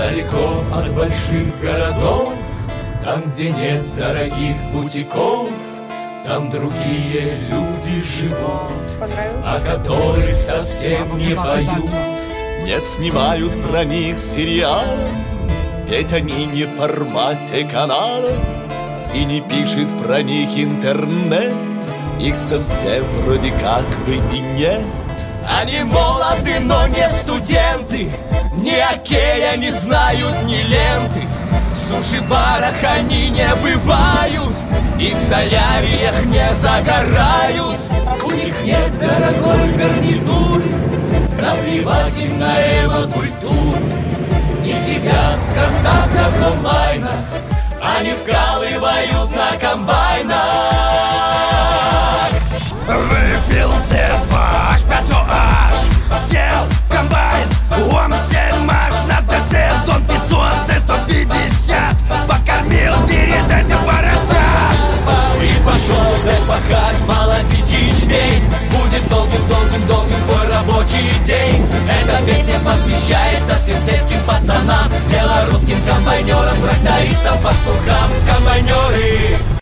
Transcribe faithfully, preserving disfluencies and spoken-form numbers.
Далеко от больших городов, там, где нет дорогих бутиков, там другие люди живут, о которых совсем не поют. Не снимают про них сериал, ведь они не в формате канала, и не пишет про них интернет, их совсем вроде как бы и нет. Они молоды, но не студенты, ни окея не знают, ни ленты. В суши-барах они не бывают, и в соляриях не загорают. У них нет дорогой гарнитуры, наплевать им на эмо-культуру. Не сидят в контактах онлайнах, они вкалывают на комбайнах. Выпил цэ два аш пять о аш, сел в комбайн, ом семь маш на ТТ, Дон пятьсот, Т сто пятьдесят, покормил перед этим поросят. И пошел запахать, молотить ячмень. Будет долгим-долгим-долгим твой рабочий день. Эта песня посвящается всем сельским пацанам, белорусским комбайнерам, трактористам, пастухам. Комбайнеры!